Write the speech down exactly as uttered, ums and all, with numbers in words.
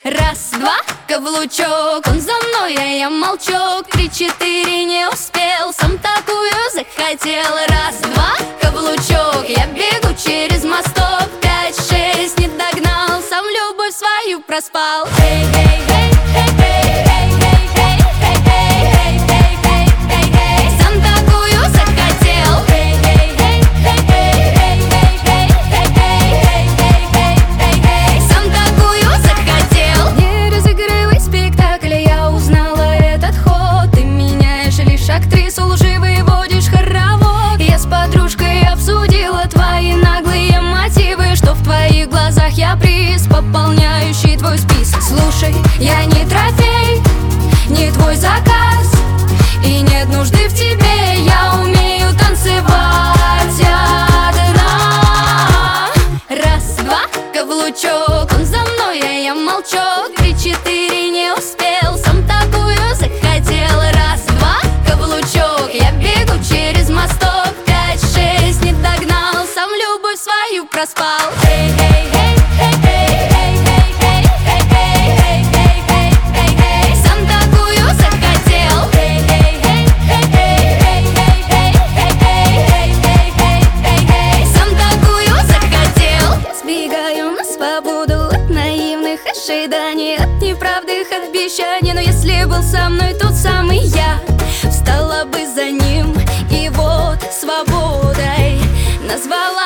Раз, два, каблучок, он за мной, а я молчок. Три, четыре, не успел, сам такую захотел. Раз, два, каблучок, я бегу через мосток. Пять, шесть, не догнал, сам любовь свою проспал. Эй, эй, эй, эй, эй, эй, эй, эй, эй, эй, эй, эй, эй, эй, сам такую захотел. Эй, эй, эй, эй, эй, эй, эй, эй, эй, эй, эй, эй, сам такую захотел. Не разыгрывай спектакль, я узнала этот ход. Ты меняешь лишь актрису, лживый водишь хоровод. Я с подружкой обсудила твои наглые мотивы, что в твоих глазах я приз, пополняющий твой список. Слушай, я не трофей, не твой заказ, и нет нужды в тебе, я умею танцевать одна. Раз, два, каблучок, он за мной, а я молчок. Три, четыре, не успел, сам такую захотел. Раз, два, каблучок, я бегу через мосток. Пять, шесть, не догнал, сам любовь свою проспал. Эй, эй, эй, эй, эй, эй, эй, эй, эй, эй, эй, эй, эй, сам такую захотел. Эй, эй, эй, эй, эй, эй, эй, эй, эй, эй, эй, эй, сам такую захотел. Я сбегаю на свободу от наивных ожиданий, от неправдых обещаний. Но если был со мной тот самый я, встала бы за ним и вот свободой назвала.